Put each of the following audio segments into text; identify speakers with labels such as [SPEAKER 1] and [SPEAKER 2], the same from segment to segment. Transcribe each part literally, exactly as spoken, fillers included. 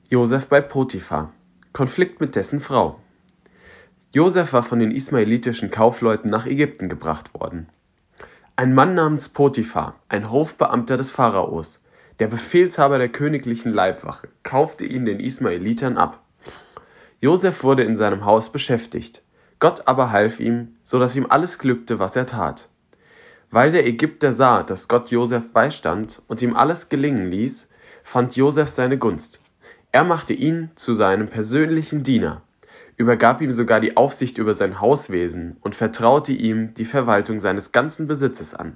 [SPEAKER 1] Josef bei Potiphar. Konflikt mit dessen Frau. Josef war von den ismaelitischen Kaufleuten nach Ägypten gebracht worden. Ein Mann namens Potiphar, ein Hofbeamter des Pharaos, der Befehlshaber der königlichen Leibwache, kaufte ihn den Ismaelitern ab. Josef wurde in seinem Haus beschäftigt, Gott aber half ihm, so dass ihm alles glückte, was er tat. Weil der Ägypter sah, dass Gott Josef beistand und ihm alles gelingen ließ, fand Josef seine Gunst. Er machte ihn zu seinem persönlichen Diener, übergab ihm sogar die Aufsicht über sein Hauswesen und vertraute ihm die Verwaltung seines ganzen Besitzes an.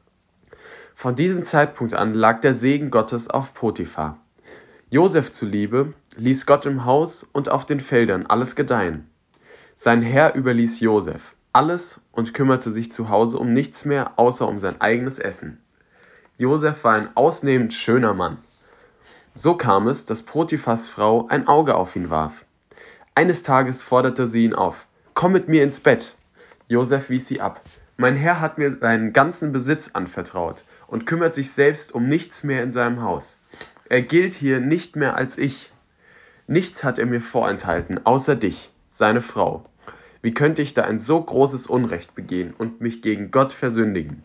[SPEAKER 1] Von diesem Zeitpunkt an lag der Segen Gottes auf Potiphar. Josef zuliebe ließ Gott im Haus und auf den Feldern alles gedeihen. Sein Herr überließ Josef alles und kümmerte sich zu Hause um nichts mehr, außer um sein eigenes Essen. Josef war ein ausnehmend schöner Mann. So kam es, dass Potiphars Frau ein Auge auf ihn warf. Eines Tages forderte sie ihn auf: »Komm mit mir ins Bett!« Josef wies sie ab. »Mein Herr hat mir seinen ganzen Besitz anvertraut und kümmert sich selbst um nichts mehr in seinem Haus. Er gilt hier nicht mehr als ich. Nichts hat er mir vorenthalten, außer dich, seine Frau. Wie könnte ich da ein so großes Unrecht begehen und mich gegen Gott versündigen?«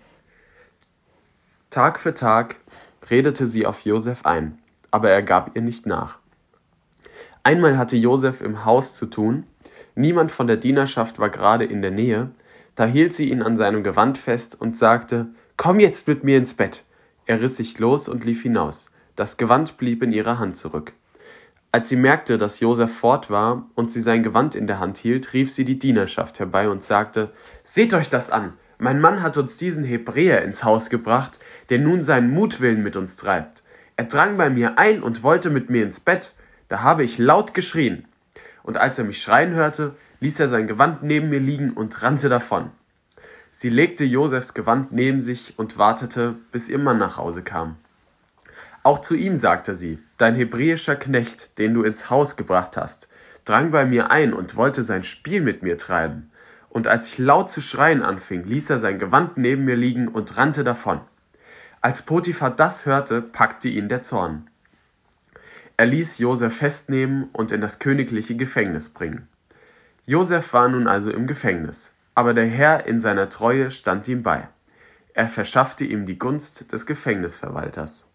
[SPEAKER 1] Tag für Tag redete sie auf Josef ein, aber er gab ihr nicht nach. Einmal hatte Josef im Haus zu tun, niemand von der Dienerschaft war gerade in der Nähe, da hielt sie ihn an seinem Gewand fest und sagte: »Komm jetzt mit mir ins Bett!« Er riss sich los und lief hinaus. Das Gewand blieb in ihrer Hand zurück. Als sie merkte, dass Josef fort war und sie sein Gewand in der Hand hielt, rief sie die Dienerschaft herbei und sagte: »Seht euch das an! Mein Mann hat uns diesen Hebräer ins Haus gebracht, der nun seinen Mutwillen mit uns treibt. Er drang bei mir ein und wollte mit mir ins Bett. Da habe ich laut geschrien. Und als er mich schreien hörte, ließ er sein Gewand neben mir liegen und rannte davon.« Sie legte Josefs Gewand neben sich und wartete, bis ihr Mann nach Hause kam. Auch zu ihm sagte sie: »Dein hebräischer Knecht, den du ins Haus gebracht hast, drang bei mir ein und wollte sein Spiel mit mir treiben. Und als ich laut zu schreien anfing, ließ er sein Gewand neben mir liegen und rannte davon.« Als Potiphar das hörte, packte ihn der Zorn. Er ließ Josef festnehmen und in das königliche Gefängnis bringen. Josef war nun also im Gefängnis, aber der Herr in seiner Treue stand ihm bei. Er verschaffte ihm die Gunst des Gefängnisverwalters.